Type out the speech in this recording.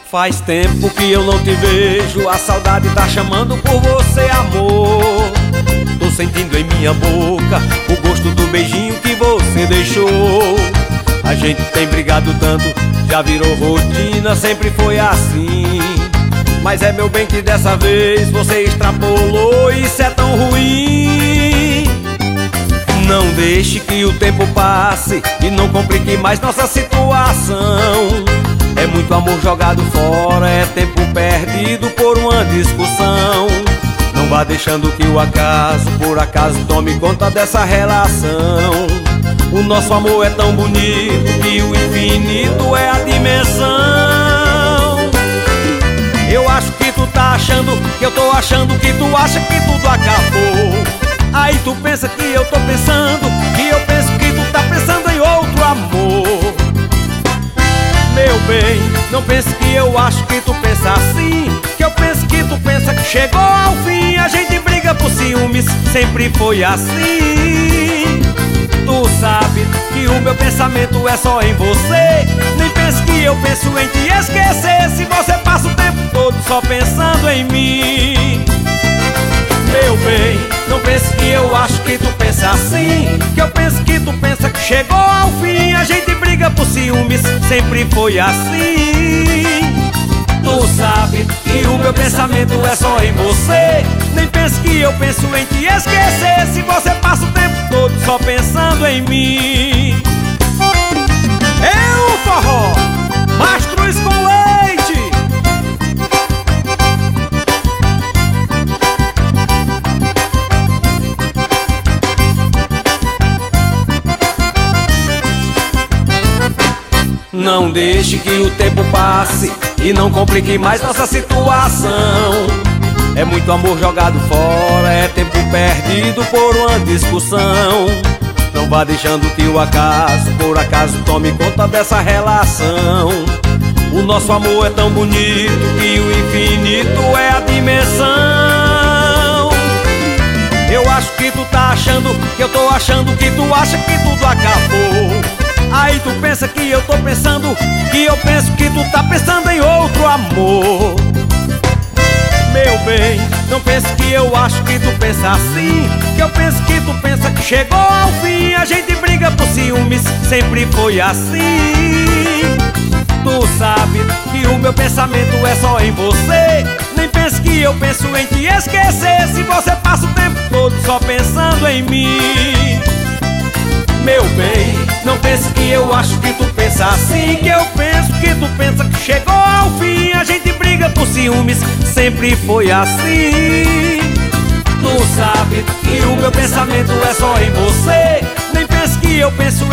Faz tempo que eu não te vejo, a saudade tá chamando por você, amor. Tô sentindo em minha boca o gosto do beijinho que você deixou. A gente tem brigado tanto, já virou rotina, sempre foi assim. Mas é meu bem que dessa vez você extrapolou, isso é tão ruim. Não deixe que o tempo passe e não complique mais nossa situação. É muito amor jogado fora, é tempo perdido por uma discussão. Não vá deixando que o acaso, por acaso, tome conta dessa relação. O nosso amor é tão bonito que o infinito é a dimensão. Eu acho que tu tá achando que eu tô achando que tu acha que tudo acabou. Aí tu pensa que eu tô pensando, que eu penso que tu tá pensando em outro amor. Meu bem, não pense que eu acho que tu pensa assim, que eu penso que tu pensa que chegou ao fim. A gente briga por ciúmes, sempre foi assim. Tu sabe que o meu pensamento é só em você. Nem pense que eu penso em te esquecer, se você passa o tempo todo só pensando em mim. Meu bem, não pense que eu acho que tu pensa assim, que eu penso que tu pensa que chegou ao fim. A gente briga por ciúmes, sempre foi assim. Tu sabe que o meu pensamento é só em você. Nem pense que eu penso em te esquecer, se você passa o tempo todo só pensando em mim. Eu, forró, Mastruz com leite. Não deixe que o tempo passe e não complique mais nossa situação. É muito amor jogado fora, é tempo perdido por uma discussão. Não vá deixando que o acaso, por acaso, tome conta dessa relação. O nosso amor é tão bonito que o infinito é a dimensão. Eu acho que tu tá achando que eu tô achando que tu acha que tudo acabou. Aí tu pensa que eu tô pensando, que eu penso que tu tá pensando em outro amor. Meu bem, não pense que eu acho que tu pensa assim, que eu penso que tu pensa que chegou ao fim. A gente briga por ciúmes, sempre foi assim. Tu sabe que o meu pensamento é só em você. Nem pense que eu penso em te esquecer, se você passa o tempo todo só pensando em mim. Meu bem, não pense que eu acho que tu pensa assim, que eu penso que tu pensa que chegou ao fim. A gente briga por ciúmes, sempre foi assim. Tu sabe que o meu pensamento é só em você. Nem pense que eu penso